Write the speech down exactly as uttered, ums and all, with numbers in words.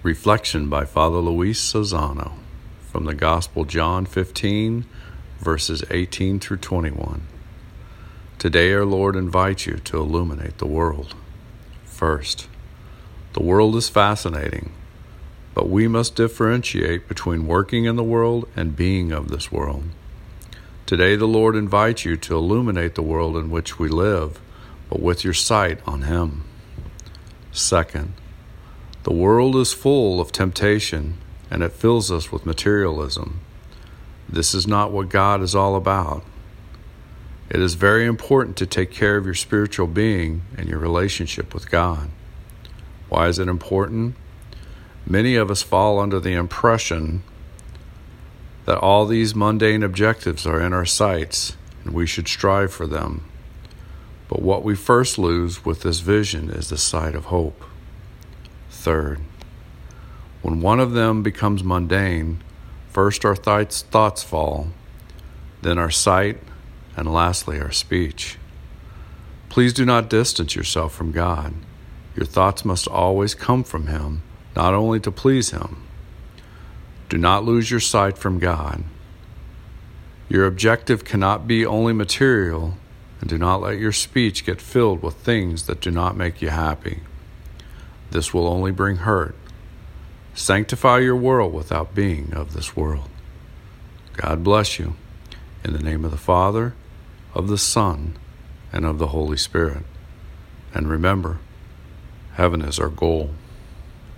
Reflection by Father Luis Sozano from the Gospel John fifteen, verses eighteen through twenty-one. Today our Lord invites you to illuminate the world. First, the world is fascinating, but we must differentiate between working in the world and being of this world. Today the Lord invites you to illuminate the world in which we live, but with your sight on Him. Second, the world is full of temptation, and it fills us with materialism. This is not what God is all about. It is very important to take care of your spiritual being and your relationship with God. Why is it important? Many of us fall under the impression that all these mundane objectives are in our sights and we should strive for them. But what we first lose with this vision is the sight of hope. Third, when one of them becomes mundane, first our th- thoughts fall, then our sight, and lastly our speech. Please do not distance yourself from God. Your thoughts must always come from Him, not only to please Him. Do not lose your sight from God. Your objective cannot be only material, and do not let your speech get filled with things that do not make you happy. This will only bring hurt. Sanctify your world without being of this world. God bless you. In the name of the Father, of the Son, and of the Holy Spirit. And remember, heaven is our goal.